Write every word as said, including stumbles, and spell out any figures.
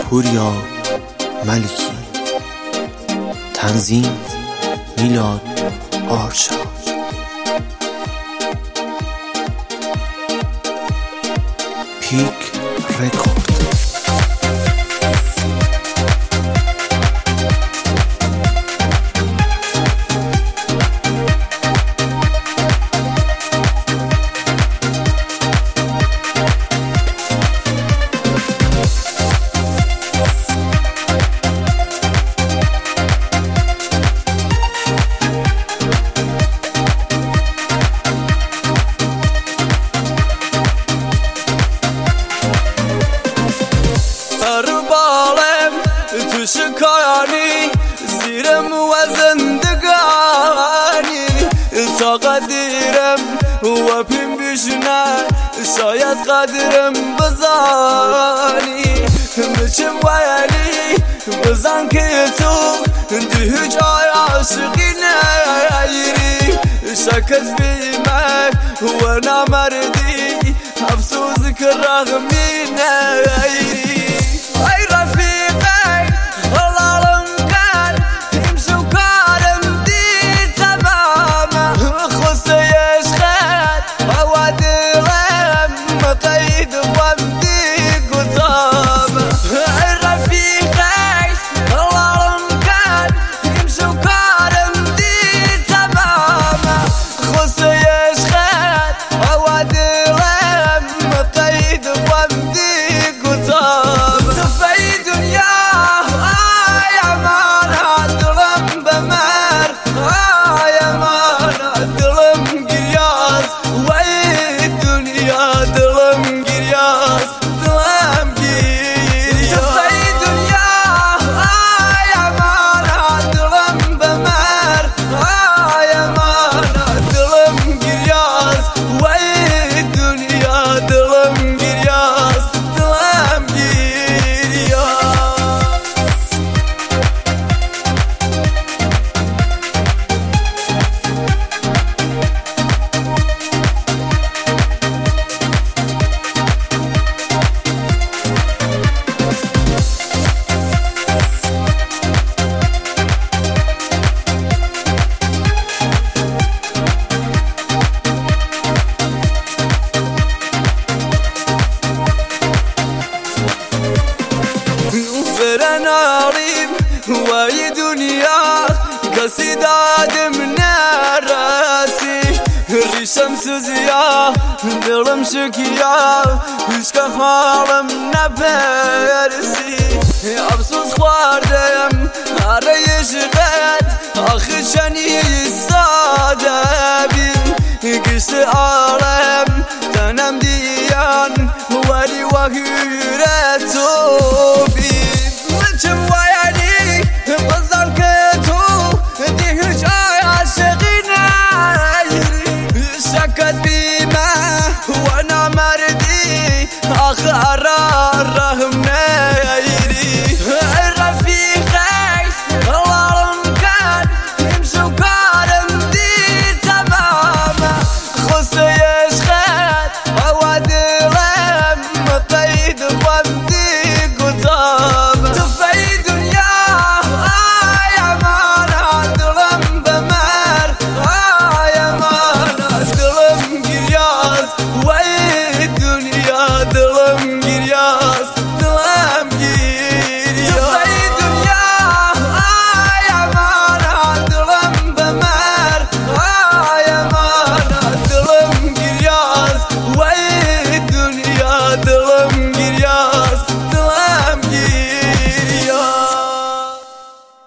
پوریا ملکی. تنظیم میلاد آرشا. پیک رکورد. شکایانی زیرم و زندگانی تا قدیرم و پیم بیشنه شاید قدرم بزانی مچم ویلی بزن که تو دی جای عاشقی نیری شکست بیمه و نمردی افسوز که رغمی نیری. ای رفیقه فرناریم وای دنیا کسی دادم نرسی ریشم سوزیا دلم شکیا هیچ که حالم نپرسی افسوس خوردم هر عشقت آخر شنی ساده بین گشت عالم تنم دیان ولی وحیرت تو بین مچم ویلی بزن که تو دی جای عاشقی نیری شکت بیمه و نمردی آخر رحم نیری. رفیقی اللهم کن امشو کارم دی تمامه خسته عشقت و دلم قید ومدی کتاب دلم